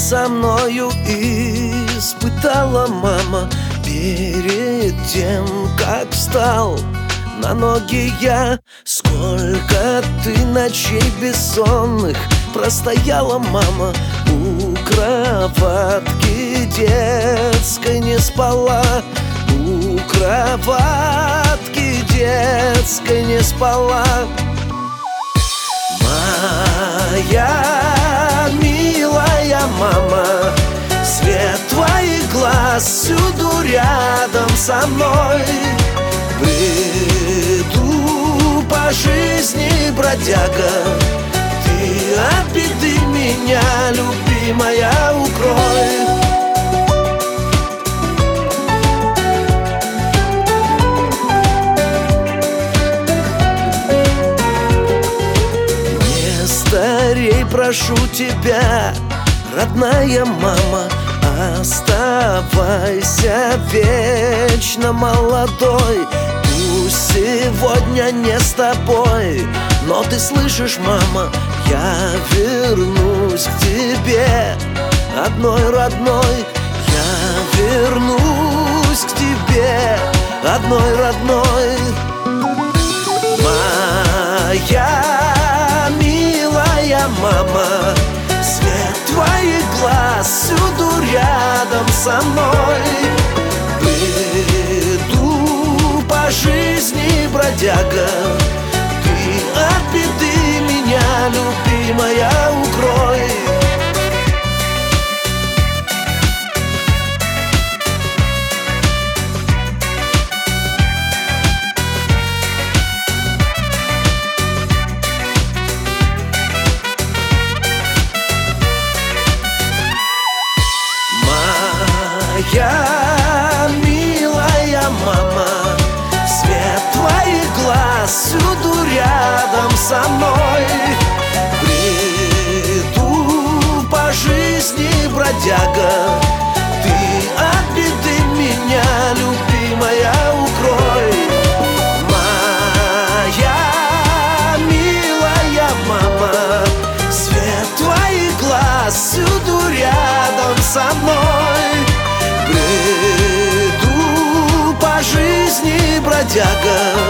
со мною испытала, мама, перед тем, как встал на ноги я. Сколько ты ночей бессонных простояла, мама, у кроватки детской не спала, у кроватки детской не спала. Моя милая мама, свет твоих глаз всюду рядом со мной. Бреду по жизни, бродяга, ты от беды меня, любимая, укрой. Старей, прошу тебя, родная мама, оставайся вечно молодой. Пусть сегодня не с тобой, но ты слышишь, мама, я вернусь к тебе, одной родной. Я вернусь к тебе, одной родной. Моя милая мама, свет твоих глаз всюду рядом со мной. Бреду по жизни, бродяга, ты от беды меня, любимая, укрой. Моя милая мама, свет твоих глаз всюду рядом со мной. Бреду по жизни, бродяга, ты от беды меня, любимая, укрой. Моя милая мама, свет твоих глаз всюду рядом со мной. Бреду по жизни, бродяга,